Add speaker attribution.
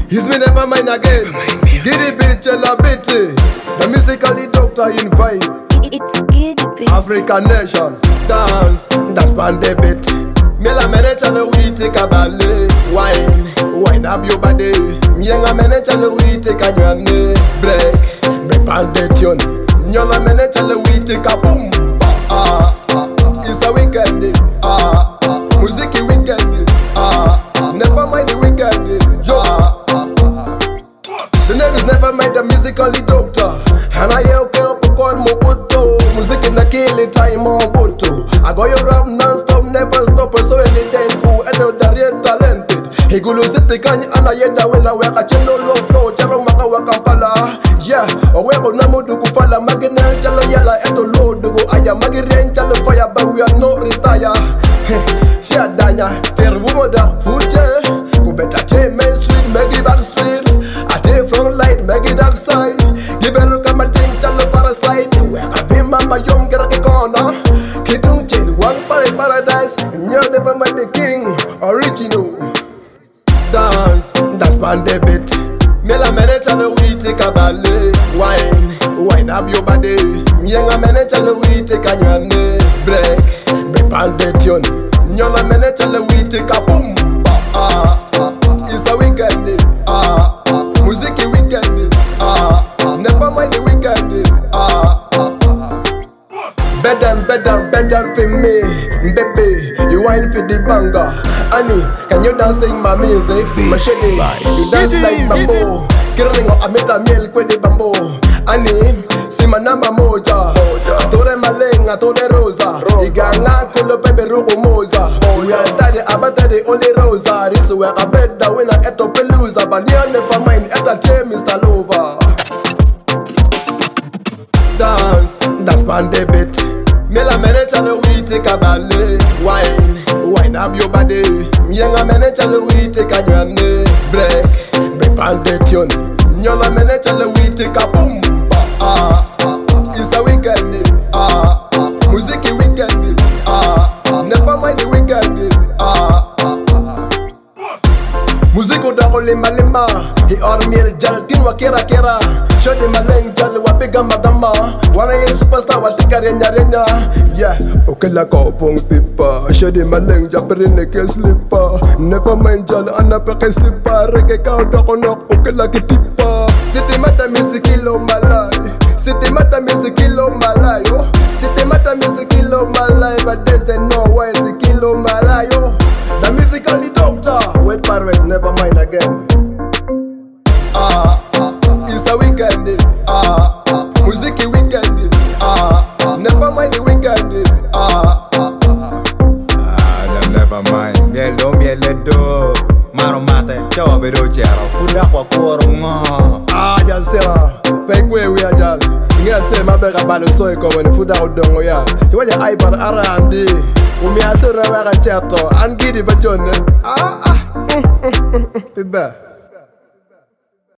Speaker 1: He's me never mind again. Giddy bitch, la bitty. The musically doctor invite.
Speaker 2: It's Giddy bitch.
Speaker 1: African nation, dance band a bit. Mela menecha le we take a ballet. Wine up your body. Mienga menecha le we take a nyane. Break band the tune. Nyonga menecha le we take a boom. It's a weekend. Muziki weekend. Never mind the weekend. The name is never mind the musically doctor. And I help call Mobuto. Music in the killing time on Boto. I got your rap non-stop, never stop. So anything cool, and the real talented. He go lose it, the can and I yet when I work a channel low flow. Charo Makawa Kampala. Yeah, or where but Namu do Kufala, Maginel, Jalo Yala, Eto Low, Dugo Aya, Magiran, Jalo Fire, but we are not retire. She a Danya, Kerwumoda, Fute. Go better take Main Street, Maggie Back Street. I take front light, Maggie Dark Side. Give her a come and think, Chalo Parasite. Where I be Mama Young, get a corner. Kidung Chain, one paradise. And you're never mind the king, original. Dance band a bit. Mela menecha le we take a ballet. Wine up your body. Mienga menecha le we take a nyane. Break band the tune. Nyonga menecha le we take a boom. It's a weekend. Muziki weekend. Never mind the weekend. Better for me, baby. You wine for the banger. Annie, can you dance in my music? Machete, you dance like bamboo. Kiringo ameta miel kwe de bamboo. Annie, si manama moja. Atore maleng, atore rosa. Iganga kulo bebe rugo moza. We are daddy abatade only rosa. This way I bet that when I eto pelusa. But you never mind, eta che Mr. Lover. Dance band a bit. Mela menecha le we take a ballet. Wine up your body. Mienga menecha le we take a nyane. Break band the tune. Nyonga menecha le we take a boom. It's a weekend. Muziki weekend. Never mind the weekend. Muziko da ole malema. He ormiel jal kinwa kera. Shodi maleng jal wapiga magama. Wana ye superstar watika renya. Yeah, okela kopong pipa. Shodi maleng japerine ke slipper. Never mind jal anapeke sipa. Reke kao dako nok okela kitipa. City mata misikilo malay. City mata misikilo malay. City mata misikilo malay. But there's no way sikilo malay. The musically doctor. Wait parade, never mind again. It's a weekend. Muziki weekend. Never mind the weekend.
Speaker 3: Never mind. Mielo do. Maro mate, chawa bedo chero. Fuda kwa koro nga.
Speaker 1: Jansera, pekwe we ajal. Inga se mabega balo soy ko when fuda odongo ya. Tiwaja iPad arandi. Umi asura waka chato. Angidi bachone. Piba.